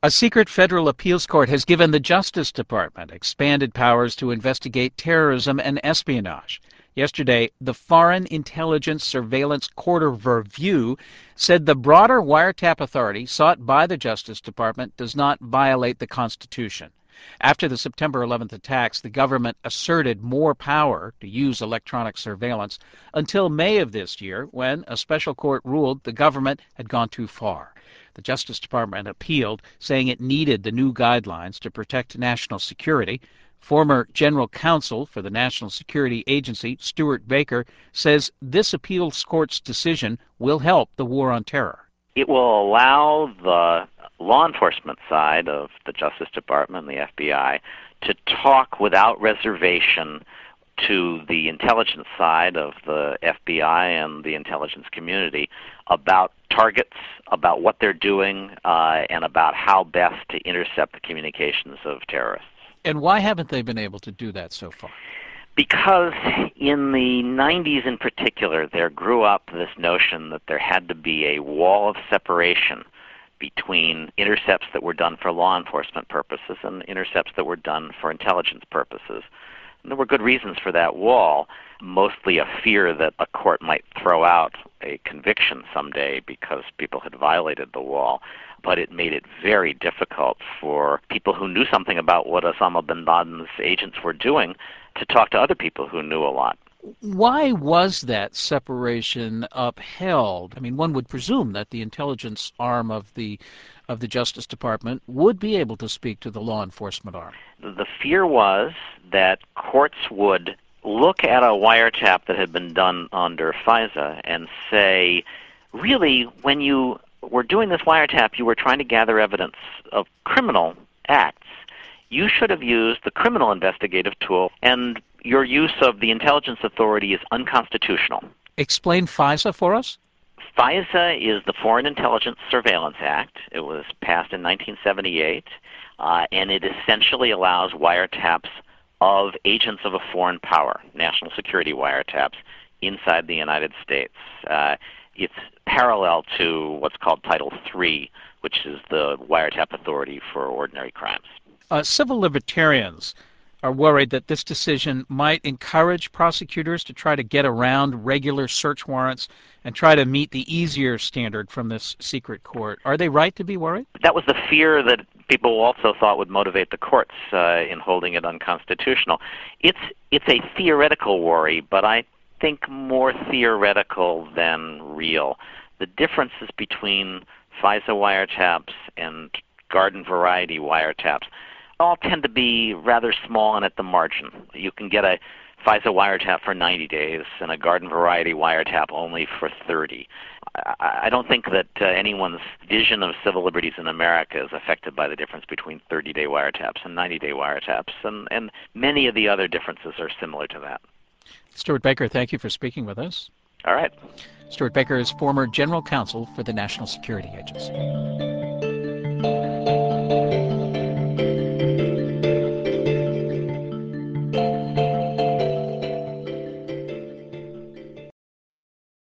A secret federal appeals court has given the Justice Department expanded powers to investigate terrorism and espionage. Yesterday, the Foreign Intelligence Surveillance Court of Review said the broader wiretap authority sought by the Justice Department does not violate the Constitution. After the September 11th attacks, the government asserted more power to use electronic surveillance until May of this year, when a special court ruled the government had gone too far. The Justice Department appealed, saying it needed the new guidelines to protect national security. Former General Counsel for the National Security Agency, Stuart Baker, says this appeals court's decision will help the war on terror. It will allow the law enforcement side of the Justice Department and the FBI to talk without reservation to the intelligence side of the FBI and the intelligence community about targets, about what they're doing, and about how best to intercept the communications of terrorists. And why haven't they been able to do that so far? Because in the 90s in particular, there grew up this notion that there had to be a wall of separation between intercepts that were done for law enforcement purposes and intercepts that were done for intelligence purposes. And there were good reasons for that wall, mostly a fear that a court might throw out a conviction someday because people had violated the wall. But it made it very difficult for people who knew something about what Osama bin Laden's agents were doing to talk to other people who knew a lot. Why was that separation upheld? I mean, one would presume that the intelligence arm of the Justice Department would be able to speak to the law enforcement arm. The fear was that courts would look at a wiretap that had been done under FISA and say, really, when you were doing this wiretap, you were trying to gather evidence of criminal acts. You should have used the criminal investigative tool, and your use of the intelligence authority is unconstitutional. Explain FISA for us. FISA is the Foreign Intelligence Surveillance Act. It was passed in 1978, and it essentially allows wiretaps of agents of a foreign power, national security wiretaps, inside the United States. It's parallel to what's called Title III, which is the wiretap authority for ordinary crimes. Civil libertarians are worried that this decision might encourage prosecutors to try to get around regular search warrants and try to meet the easier standard from this secret court. Are they right to be worried? That was the fear that people also thought would motivate the courts in holding it unconstitutional. It's a theoretical worry, but I think more theoretical than real. The differences between FISA wiretaps and garden variety wiretaps all tend to be rather small and at the margin. You can get a FISA wiretap for 90 days and a garden variety wiretap only for 30. I don't think that anyone's vision of civil liberties in America is affected by the difference between 30-day wiretaps and 90-day wiretaps, and many of the other differences are similar to that. Stuart Baker, thank you for speaking with us. All right. Stuart Baker is former General Counsel for the National Security Agency.